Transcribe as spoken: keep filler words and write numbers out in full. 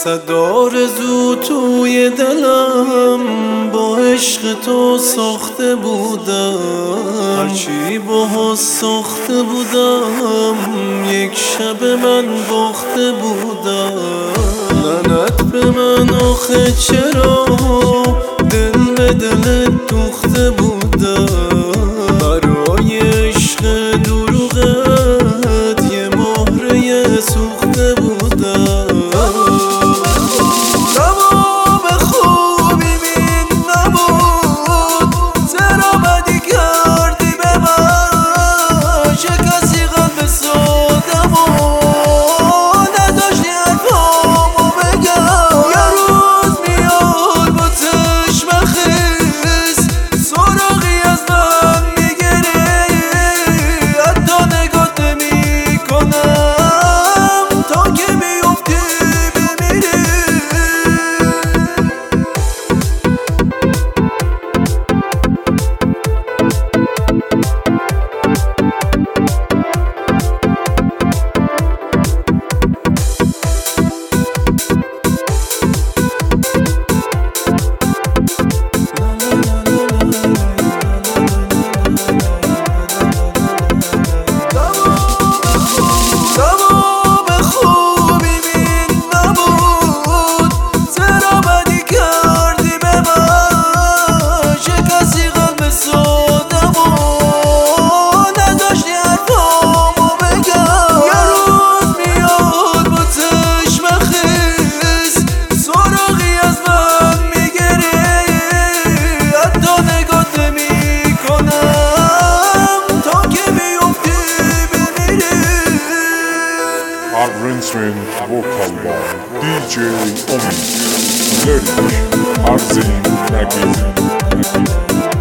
صد آرزو توی دلم با عشق تو ساخته بودم، هرچی باها ساخته بودم یک شب من باخته بودم. لعنت به من آخه چرا دل به دلت دوخته بودم، برای عشق دروغت یه مهره سوخته بودم. Arrangement vocal by D J Omi, lyric Arzin Nagin.